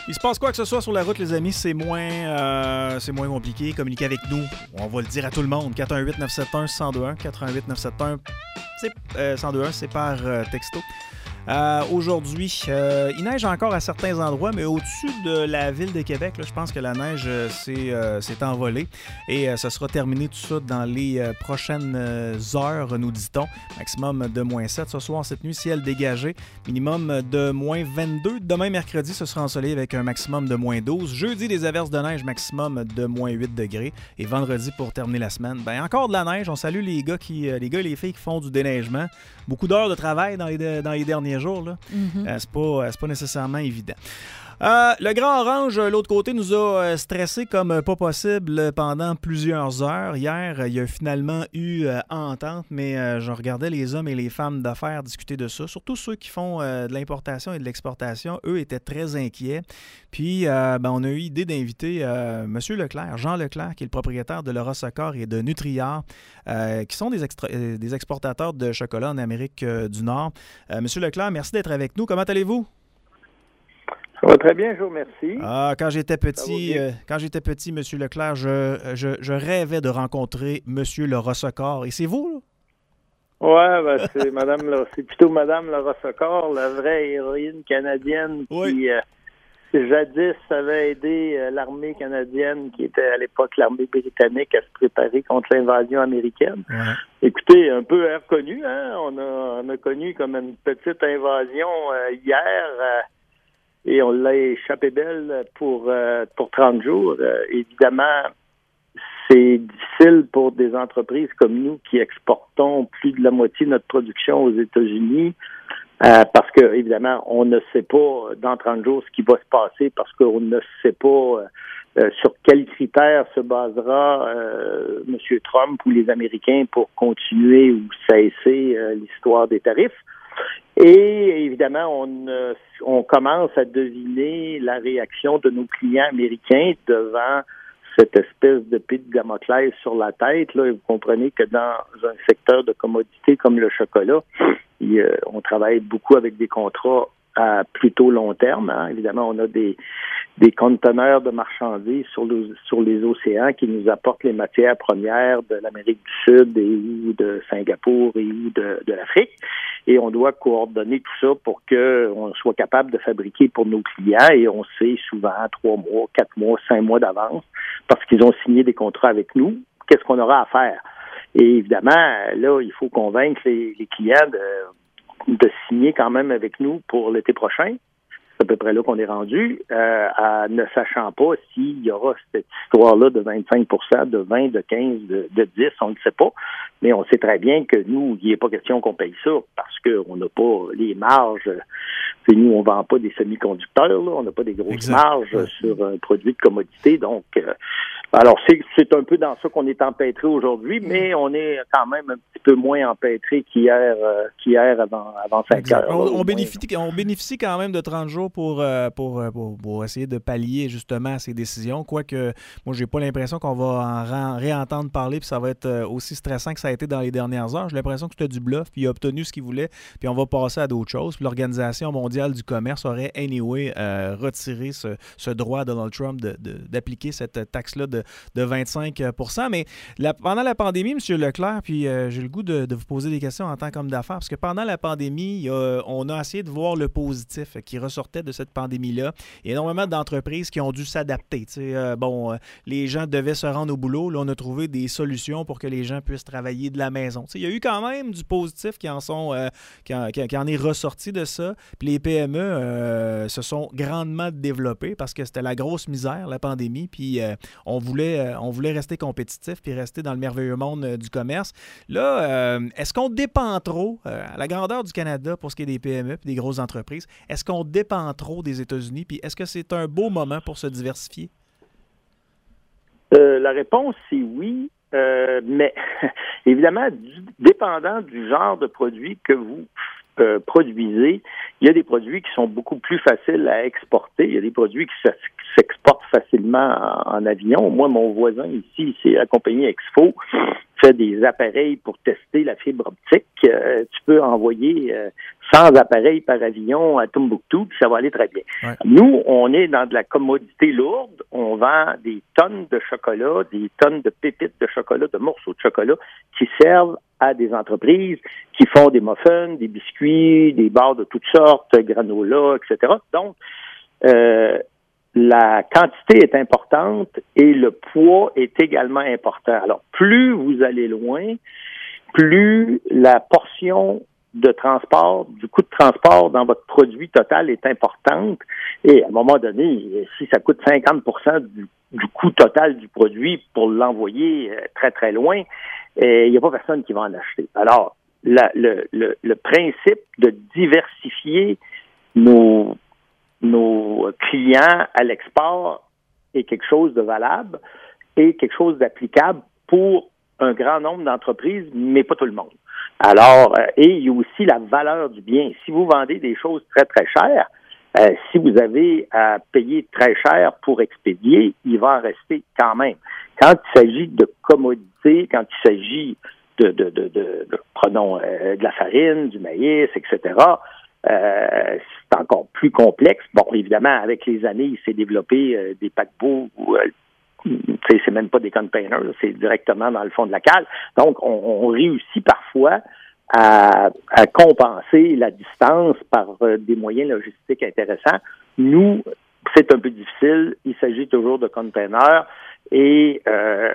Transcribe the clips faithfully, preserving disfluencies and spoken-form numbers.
Il se passe quoi que ce soit sur la route, les amis, c'est moins, euh, c'est moins compliqué. Communiquer avec nous, on va le dire à tout le monde. quatre un huit neuf sept un un zéro deux un. quatre un huit neuf sept un c'est, euh, un zéro deux un, c'est par euh, texto. Euh, aujourd'hui, euh, il neige encore à certains endroits, mais au-dessus de la ville de Québec, là, je pense que la neige euh, s'est, euh, s'est envolée et euh, ça sera terminé tout ça dans les euh, prochaines heures, nous dit-on. Maximum de moins sept ce soir, cette nuit, ciel dégagé. Minimum de moins vingt-deux. Demain, mercredi, ce sera ensoleillé avec un maximum de moins douze. Jeudi, des averses de neige, maximum de moins huit degrés. Et vendredi, pour terminer la semaine, ben encore de la neige. On salue les gars, qui, les gars et les filles qui font du déneigement. Beaucoup d'heures de travail dans les, dans les derniers jours, là. Mm-hmm. Euh, c'est pas, c'est pas nécessairement évident. Euh, le Grand Orange, l'autre côté, nous a stressé comme pas possible pendant plusieurs heures. Hier, il y a finalement eu euh, entente, mais euh, je regardais les hommes et les femmes d'affaires discuter de ça. Surtout ceux qui font euh, de l'importation et de l'exportation, eux étaient très inquiets. Puis, euh, ben, on a eu l'idée d'inviter euh, M. Leclerc, Jean Leclerc, qui est le propriétaire de l'Orosocor et de Nutriart, euh, qui sont des, extra- euh, des exportateurs de chocolat en Amérique euh, du Nord. Euh, M. Leclerc, merci d'être avec nous. Comment allez-vous? Ça va très bien, je vous remercie. Ah, quand j'étais petit, euh, quand j'étais petit, M. Leclerc, je, je, je rêvais de rencontrer M. L'Orosocor. Et c'est vous, là? Ouais, ben c'est Madame, c'est plutôt Madame L'Orosocor, la vraie héroïne canadienne oui. qui, euh, jadis, avait aidé euh, l'armée canadienne, qui était à l'époque l'armée britannique, à se préparer contre l'invasion américaine. Ouais. Écoutez, un peu reconnu, hein? On a, on a connu comme une petite invasion euh, hier. Euh, Et on l'a échappé belle pour euh, pour trente jours. Euh, évidemment, c'est difficile pour des entreprises comme nous qui exportons plus de la moitié de notre production aux États-Unis euh, parce que, évidemment, on ne sait pas dans trente jours ce qui va se passer parce qu'on ne sait pas euh, sur quels critères se basera euh, M. Trump ou les Américains pour continuer ou cesser euh, l'histoire des tarifs. Et évidemment, on, euh, on commence à deviner la réaction de nos clients américains devant cette espèce de pied de Damoclès sur la tête. Là, et vous comprenez que dans un secteur de commodité comme le chocolat, il, euh, on travaille beaucoup avec des contrats à plutôt long terme. Hein. Évidemment, on a des, des conteneurs de marchandises sur, le, sur les océans qui nous apportent les matières premières de l'Amérique du Sud et ou de Singapour et ou de, de l'Afrique. Et on doit coordonner tout ça pour qu'on soit capable de fabriquer pour nos clients. Et on sait souvent trois mois, quatre mois, cinq mois d'avance parce qu'ils ont signé des contrats avec nous. Qu'est-ce qu'on aura à faire? Et évidemment, là, il faut convaincre les, les clients de, de signer quand même avec nous pour l'été prochain. C'est à peu près là qu'on est rendu, euh, à ne sachant pas s'il y aura cette histoire-là de vingt-cinq pour cent, de vingt, de quinze, de, de dix, on ne sait pas. Mais on sait très bien que nous, il n'est pas question qu'on paye ça parce qu'on n'a pas les marges. C'est nous, on ne vend pas des semi-conducteurs, là, on n'a pas des grosses exact. marges ouais. sur un produit de commodité. Donc, euh, alors, c'est, c'est un peu dans ça qu'on est empêtré aujourd'hui, mais on est quand même un petit peu moins empêtré qu'hier, euh, qu'hier avant, avant cinq heures. On, là, on, bénéficie, on bénéficie quand même de trente jours pour, euh, pour, pour, pour essayer de pallier justement à ces décisions. Quoique, moi, j'ai pas l'impression qu'on va en réentendre parler puis ça va être aussi stressant que ça a été dans les dernières heures. J'ai l'impression que c'était du bluff puis il a obtenu ce qu'il voulait puis on va passer à d'autres choses. Puis l'Organisation mondiale du commerce aurait anyway euh, retiré ce, ce droit à Donald Trump de, de, d'appliquer cette taxe-là de, de vingt-cinq pour cent. Mais la, pendant la pandémie, M. Leclerc, puis euh, j'ai le goût de, de vous poser des questions en tant qu'homme d'affaires, parce que pendant la pandémie, il y a, on a essayé de voir le positif qui ressortait de cette pandémie-là. Il y a énormément d'entreprises qui ont dû s'adapter. Euh, bon, euh, les gens devaient se rendre au boulot. Là, on a trouvé des solutions pour que les gens puissent travailler de la maison. T'sais, il y a eu quand même du positif qui en, sont, euh, qui en, qui en est ressorti de ça. Puis les P M E euh, se sont grandement développées parce que c'était la grosse misère, la pandémie. Puis euh, on voulait, euh, on voulait rester compétitif puis rester dans le merveilleux monde euh, du commerce. Là, euh, est-ce qu'on dépend trop, euh, à la grandeur du Canada pour ce qui est des P M E et des grosses entreprises, est-ce qu'on dépend trop des États-Unis? Puis est-ce que c'est un beau moment pour se diversifier? Euh, la réponse, c'est oui. Euh, mais évidemment, du, dépendant du genre de produit que vous euh, produisez, il y a des produits qui sont beaucoup plus faciles à exporter. Il y a des produits qui s'exportent facilement en, en avion. Moi, mon voisin ici, c'est la compagnie Exfo, fait des appareils pour tester la fibre optique. Euh, tu peux envoyer euh, cent appareils par avion à Tombouctou, puis ça va aller très bien. Ouais. Nous, on est dans de la commodité lourde. On vend des tonnes de chocolat, des tonnes de pépites de chocolat, de morceaux de chocolat qui servent à des entreprises qui font des muffins, des biscuits, des barres de toutes sortes, granola, et cetera. Donc, euh, la quantité est importante et le poids est également important. Alors, plus vous allez loin, plus la portion de transport, du coût de transport dans votre produit total est importante. Et à un moment donné, si ça coûte cinquante pour cent du, du coût total du produit pour l'envoyer très, très loin, il n'y a pas personne qui va en acheter. Alors, la, le, le, le principe de diversifier nos nos clients à l'export est quelque chose de valable et quelque chose d'applicable pour un grand nombre d'entreprises, mais pas tout le monde. Alors, euh, et il y a aussi la valeur du bien. Si vous vendez des choses très, très chères, euh, si vous avez à payer très cher pour expédier, il va en rester quand même. Quand il s'agit de commodités, quand il s'agit de, de, de, de, de prenons, euh, de la farine, du maïs, et cetera, Euh, c'est encore plus complexe. Bon, évidemment, avec les années, il s'est développé euh, des paquebots où euh, c'est même pas des containers, c'est directement dans le fond de la cale. Donc, on, on réussit parfois à, à compenser la distance par euh, des moyens logistiques intéressants. Nous, c'est un peu difficile. Il s'agit toujours de containers. Et euh,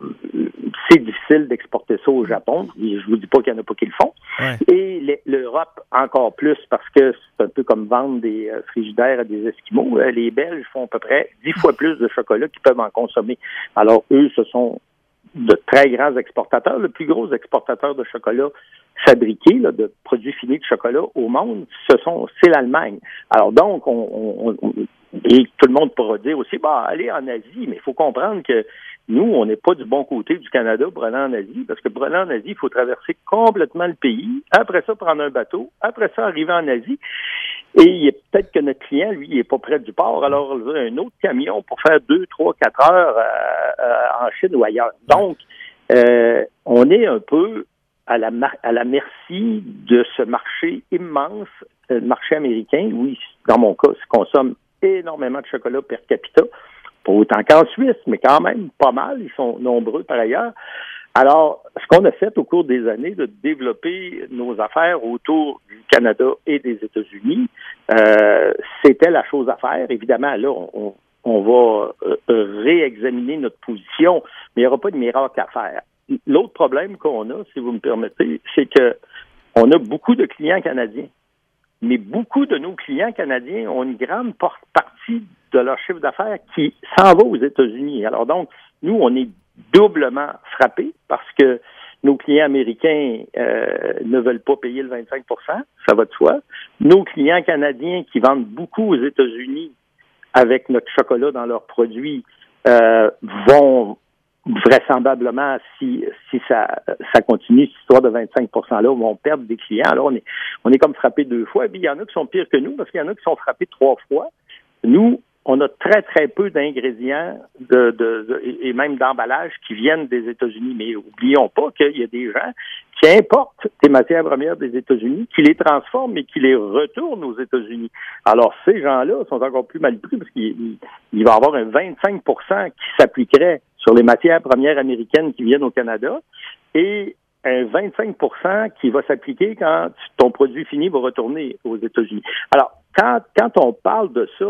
c'est difficile d'exporter ça au Japon. Je vous dis pas qu'il n'y en a pas qui le font. Ouais. Et les, l'Europe encore plus parce que c'est un peu comme vendre des euh, frigidaires à des Esquimaux. Euh, les Belges font à peu près dix fois plus de chocolat qu'ils peuvent en consommer. Alors eux, ce sont de très grands exportateurs. Le plus gros exportateur de chocolat fabriqué, là, de produits finis de chocolat au monde, ce sont c'est l'Allemagne. Alors donc, on, on, on et tout le monde pourra dire aussi, bah, allez en Asie, mais il faut comprendre que nous, on n'est pas du bon côté du Canada pour aller en Asie, parce que pour aller en Asie, il faut traverser complètement le pays, après ça, prendre un bateau, après ça, arriver en Asie, et il est peut-être que notre client, lui, il n'est pas près du port, alors il a un autre camion pour faire deux, trois, quatre heures euh, euh, en Chine ou ailleurs. Donc, euh, on est un peu à la, mar- à la merci de ce marché immense, le marché américain, oui, dans mon cas, se consomme énormément de chocolat per capita, pas autant qu'en Suisse, mais quand même pas mal, ils sont nombreux par ailleurs. Alors, ce qu'on a fait au cours des années, de développer nos affaires autour du Canada et des États-Unis, euh, c'était la chose à faire. Évidemment, là, on, on va euh, réexaminer notre position, mais il n'y aura pas de miracle à faire. L'autre problème qu'on a, si vous me permettez, c'est que on a beaucoup de clients canadiens. Mais beaucoup de nos clients canadiens ont une grande partie de leur chiffre d'affaires qui s'en va aux États-Unis. Alors donc, nous, on est doublement frappés parce que nos clients américains euh, ne veulent pas payer le vingt-cinq pour cent, ça va de soi. Nos clients canadiens qui vendent beaucoup aux États-Unis avec notre chocolat dans leurs produits euh, vont vraisemblablement, si si ça ça continue, cette histoire de vingt-cinq pour cent là, vont perdre des clients. Alors, on est on est comme frappé deux fois. Et puis, il y en a qui sont pires que nous, parce qu'il y en a qui sont frappés trois fois. Nous, on a très, très peu d'ingrédients de, de, de et même d'emballages qui viennent des États-Unis. Mais oublions pas qu'il y a des gens qui importent des matières premières des États-Unis, qui les transforment et qui les retournent aux États-Unis. Alors, ces gens-là sont encore plus mal pris parce qu'il il va y avoir un vingt-cinq pour cent qui s'appliquerait sur les matières premières américaines qui viennent au Canada et un vingt-cinq pour cent qui va s'appliquer quand ton produit fini va retourner aux États-Unis. Alors, quand, quand on parle de ça,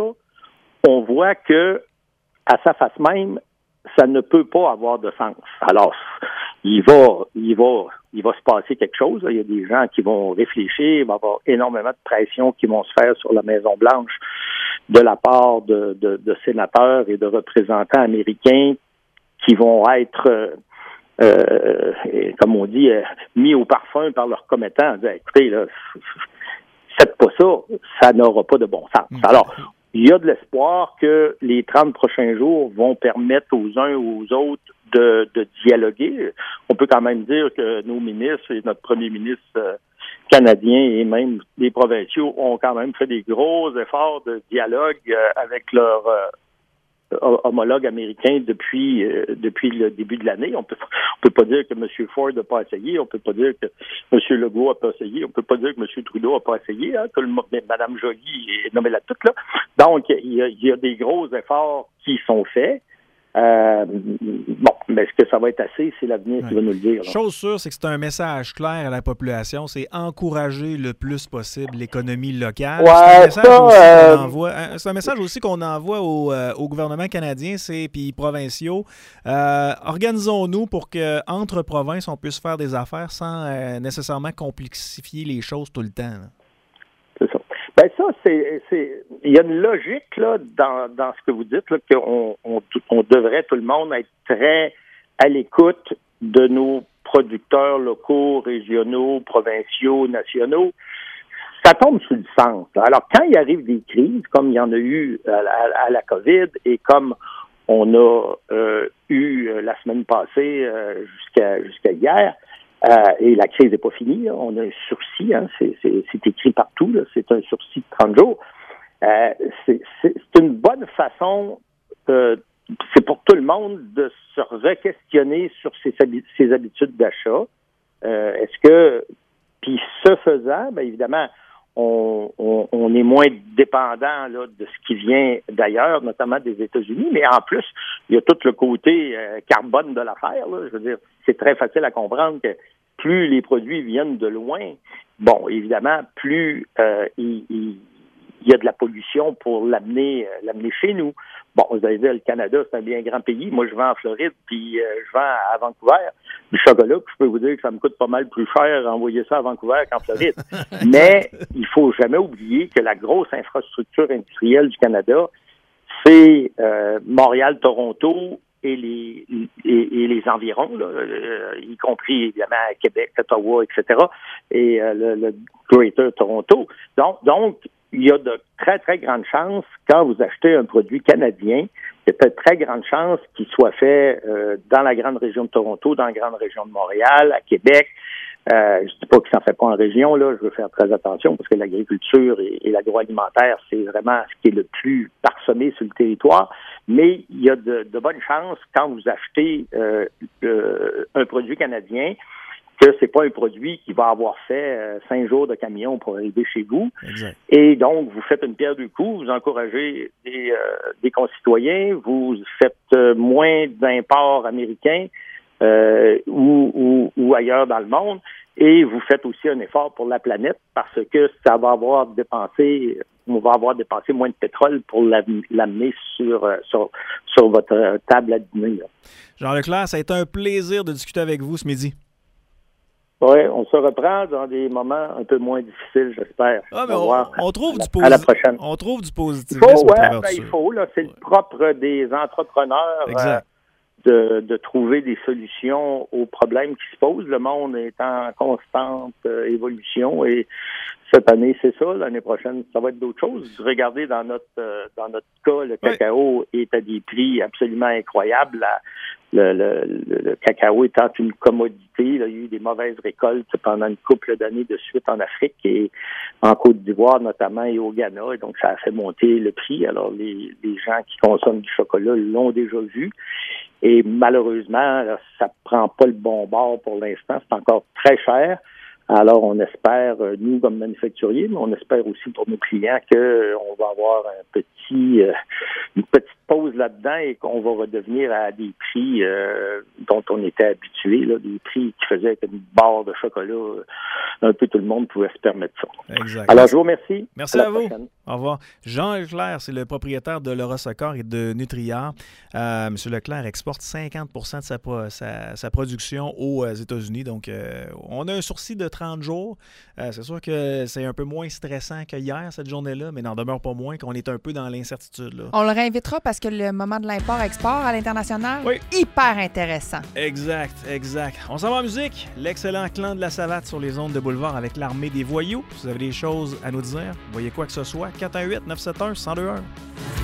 on voit que, à sa face même, ça ne peut pas avoir de sens. Alors, il va, il va, il va se passer quelque chose. Il y a des gens qui vont réfléchir, il va y avoir énormément de pression qui vont se faire sur la Maison-Blanche de la part de, de, de sénateurs et de représentants américains qui vont être, euh, euh, comme on dit, euh, mis au parfum par leurs commettants en disant, écoutez, là, faites pas ça, ça n'aura pas de bon sens. Alors, il y a de l'espoir que les trente prochains jours vont permettre aux uns ou aux autres de, de dialoguer. On peut quand même dire que nos ministres et notre premier ministre euh, canadien et même les provinciaux ont quand même fait des gros efforts de dialogue euh, avec leurs euh, homologue américain depuis euh, depuis le début de l'année. On peut on peut pas dire que M. Ford n'a pas essayé, on peut pas dire que M. Legault n'a pas essayé, on peut pas dire que M. Trudeau n'a pas essayé, hein, tout le monde, Mme Joly est nommée là toute là. Donc, il y a, il y a des gros efforts qui sont faits. Euh, bon, mais est-ce que ça va être assez? C'est l'avenir ouais. qui va nous le dire. Là. Chose sûre, c'est que c'est un message clair à la population, c'est encourager le plus possible l'économie locale. Ouais, c'est, un message ça, aussi euh... qu'on envoie, c'est un message aussi qu'on envoie au, euh, au gouvernement canadien c'est, puis provinciaux. Euh, organisons-nous pour qu'entre provinces, on puisse faire des affaires sans euh, nécessairement complexifier les choses tout le temps. Là. C'est ça. Ben ça, c'est, c'est, il y a une logique là dans, dans ce que vous dites là qu'on on, on devrait tout le monde être très à l'écoute de nos producteurs locaux, régionaux, provinciaux, nationaux. Ça tombe sur le sens. Là. Alors quand il arrive des crises, comme il y en a eu à, à, à la COVID et comme on a euh, eu la semaine passée euh, jusqu'à jusqu'à hier. Euh, et la crise n'est pas finie. Là. On a un sursis, hein. c'est, c'est, c'est écrit partout. Là. C'est un sursis de trente jours. Euh, c'est, c'est, c'est une bonne façon, euh, c'est pour tout le monde de se re-questionner sur ses, ses habitudes d'achat. Euh, est-ce que, puis ce faisant, bien évidemment, on, on, on est moins dépendant là, de ce qui vient d'ailleurs, notamment des États-Unis, mais en plus, il y a tout le côté euh, carbone de l'affaire. Là. Je veux dire, c'est très facile à comprendre que plus les produits viennent de loin, bon, évidemment, plus euh, il, il, il y a de la pollution pour l'amener, euh, l'amener chez nous. Bon, vous allez dire, le Canada, c'est un bien grand pays. Moi, je vais en Floride, puis euh, je vais à Vancouver. Du chocolat, je peux vous dire que ça me coûte pas mal plus cher envoyer ça à Vancouver qu'en Floride. Mais il faut jamais oublier que la grosse infrastructure industrielle du Canada, c'est euh, Montréal, Toronto et les et, et les environs, là, euh, y compris évidemment Québec, Ottawa, et cetera, et euh, le, le Greater Toronto. Donc, donc, il y a de très, très grandes chances, quand vous achetez un produit canadien, il y a de très grandes chances qu'il soit fait euh, dans la grande région de Toronto, dans la grande région de Montréal, à Québec. Euh, je ne dis pas qu'il s'en fait pas en région, là, je veux faire très attention parce que l'agriculture et, et l'agroalimentaire, c'est vraiment ce qui est le plus parsemé sur le territoire. Mais il y a de, de bonnes chances, quand vous achetez euh, euh, un produit canadien, que c'est pas un produit qui va avoir fait euh, cinq jours de camion pour arriver chez vous. Exact. Et donc, vous faites une pierre deux coups, vous encouragez des, euh, des concitoyens, vous faites euh, moins d'imports américains euh, ou, ou, ou ailleurs dans le monde, et vous faites aussi un effort pour la planète parce que ça va avoir dépensé, on va avoir dépensé moins de pétrole pour l'amener sur, sur, sur votre table à dîner. Là. Jean Leclerc, ça a été un plaisir de discuter avec vous ce midi. Oui, on se reprend dans des moments un peu moins difficiles, j'espère. Ah, mais on, on, trouve du posi- à la prochaine. On trouve du positif. Il faut, ouais, ben, il faut là, c'est ouais. le propre des entrepreneurs euh, de, de trouver des solutions aux problèmes qui se posent. Le monde est en constante euh, évolution et cette année, c'est ça. L'année prochaine, ça va être d'autres choses. Regardez, dans notre euh, dans notre cas, le cacao ouais. est à des prix absolument incroyables. La, Le, le, le cacao étant une commodité, là, il y a eu des mauvaises récoltes pendant une couple d'années de suite en Afrique et en Côte d'Ivoire notamment et au Ghana. Et donc, ça a fait monter le prix. Alors, les, les gens qui consomment du chocolat l'ont déjà vu. Et malheureusement, là, ça prend pas le bon bord pour l'instant. C'est encore très cher. Alors, on espère, nous, comme manufacturiers, mais on espère aussi pour nos clients qu'on va avoir un petit, euh, une petite pause là-dedans et qu'on va redevenir à des prix euh, dont on était habitué, là, des prix qui faisaient une barre de chocolat. Un peu tout le monde pouvait se permettre ça. Exact. Alors, je vous remercie. Merci à, à vous. Prochaine. Au revoir. Jean Leclerc, c'est le propriétaire de Laura Socor et de Nutriart. Euh, M. Leclerc exporte cinquante pour cent de sa, sa, sa production aux États-Unis. Donc, euh, on a un sursis de trente jours. Euh, c'est sûr que c'est un peu moins stressant que hier, cette journée-là, mais n'en demeure pas moins qu'on est un peu dans l'incertitude. Là. On le réinvitera parce que le moment de l'import-export à l'international, oui. hyper intéressant. Exact, exact. On s'en va en musique. L'excellent Clan de la Savate sur les ondes de Boulevard avec l'Armée des Voyous. Si vous avez des choses à nous dire, voyez quoi que ce soit, quatre un huit neuf sept un un zéro deux un.